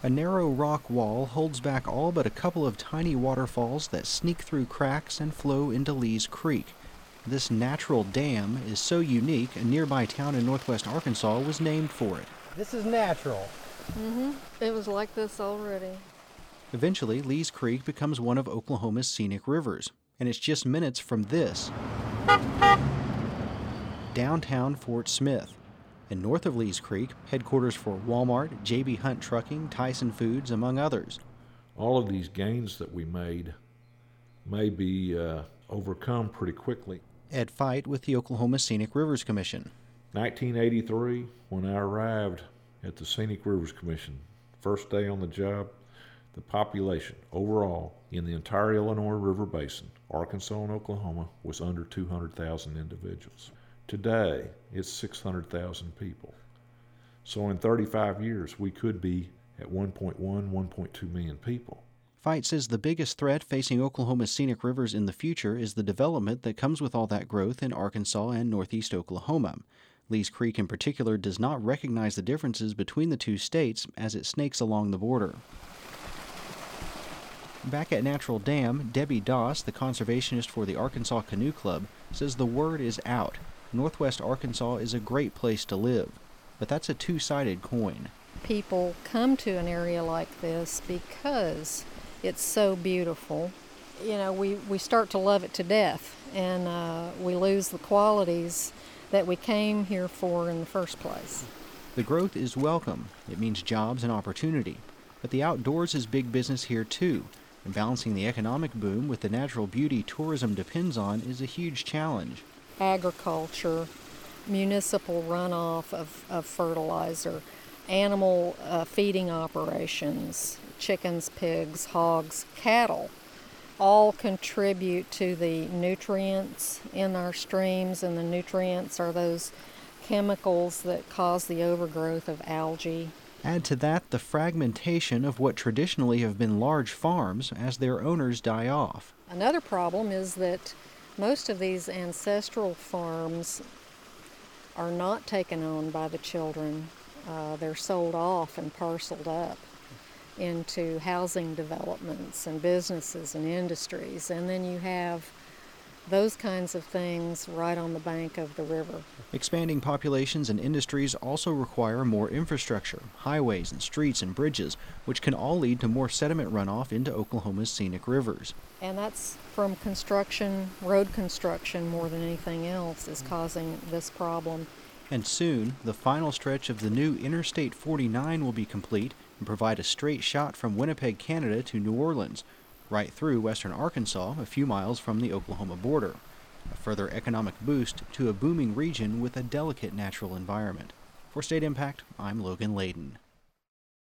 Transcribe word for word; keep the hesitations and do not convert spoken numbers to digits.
A narrow rock wall holds back all but a couple of tiny waterfalls that sneak through cracks and flow into Lee's Creek. This natural dam is so unique, a nearby town in northwest Arkansas was named for it. This is natural. Mm-hmm. It was like this already. Eventually, Lee's Creek becomes one of Oklahoma's scenic rivers, and it's just minutes from this, downtown Fort Smith. And north of Lee's Creek, headquarters for Walmart, J B Hunt Trucking, Tyson Foods, among others. All of these gains that we made may be uh, overcome pretty quickly. Ed Feit with the Oklahoma Scenic Rivers Commission. nineteen eighty-three, when I arrived at the Scenic Rivers Commission, first day on the job, the population overall in the entire Illinois River Basin, Arkansas and Oklahoma, was under two hundred thousand individuals. Today, it's six hundred thousand people. So in thirty-five years, we could be at one point one, one point two million people. Feit says the biggest threat facing Oklahoma's scenic rivers in the future is the development that comes with all that growth in Arkansas and northeast Oklahoma. Lee's Creek in particular does not recognize the differences between the two states as it snakes along the border. Back at Natural Dam, Debbie Doss, the conservationist for the Arkansas Canoe Club, says the word is out. Northwest Arkansas is a great place to live, but that's a two-sided coin. People come to an area like this because it's so beautiful. You know, we, we start to love it to death, and uh, we lose the qualities that we came here for in the first place. The growth is welcome. It means jobs and opportunity. But the outdoors is big business here too, and balancing the economic boom with the natural beauty tourism depends on is a huge challenge. Agriculture, municipal runoff of, of fertilizer, animal uh, feeding operations, chickens, pigs, hogs, cattle, all contribute to the nutrients in our streams, and the nutrients are those chemicals that cause the overgrowth of algae. Add to that the fragmentation of what traditionally have been large farms as their owners die off. Another problem is that most of these ancestral farms are not taken on by the children. Uh, they're sold off and parceled up into housing developments and businesses and industries, and then you have those kinds of things right on the bank of the river. Expanding populations and industries also require more infrastructure, highways and streets and bridges, which can all lead to more sediment runoff into Oklahoma's scenic rivers. And that's from construction, road construction more than anything else is causing this problem. And soon, the final stretch of the new Interstate forty-nine will be complete and provide a straight shot from Winnipeg, Canada to New Orleans, right through western Arkansas, a few miles from the Oklahoma border. A further economic boost to a booming region with a delicate natural environment. For State Impact, I'm Logan Layden.